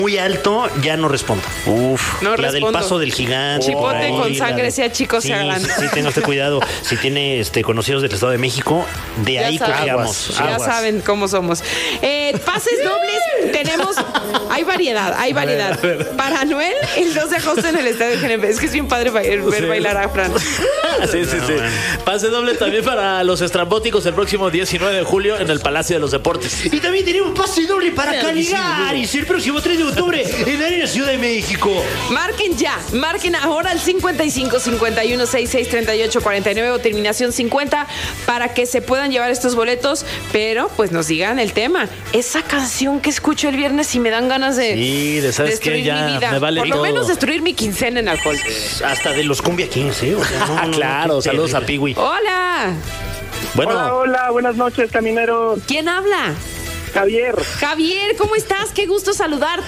muy alto, ya no respondo. Uf. No la respondo. del paso del gigante. Chipote por ahí, con sangre, de- sea chico, sea grande. Sí, tenga usted cuidado. Si tiene conocidos del Estado de México, de Ya ahí saben. cojeamos. Ya saben cómo somos. Pases dobles, tenemos. Hay variedad. Para Noel, el 2 de agosto en el Estadio GNP. Es que es bien padre ver bailar a Fran. Sí. Pase doble también para los estrambóticos el próximo 19 de julio en el Palacio de los Deportes. Y también tenemos pase doble para Caligaris el próximo 3 de octubre en la Arena Ciudad de México. Marquen ahora al 55 51 66 38 49 o terminación 50 para que se puedan llevar estos boletos, pero pues nos digan el tema. Esa canción que escucho el viernes y me dan ganas de ¿sabes qué? destruir Ya mi vida. me vale Por lo todo. menos destruir mi quincena en alcohol. Hasta de los Cumbia Kings, ¿eh? O sea, no, Claro, qué saludos a terrible. Piwi. Hola, Bueno, Hola, buenas noches, camineros. ¿quién habla? Javier. Javier, ¿cómo estás? Qué gusto saludarte.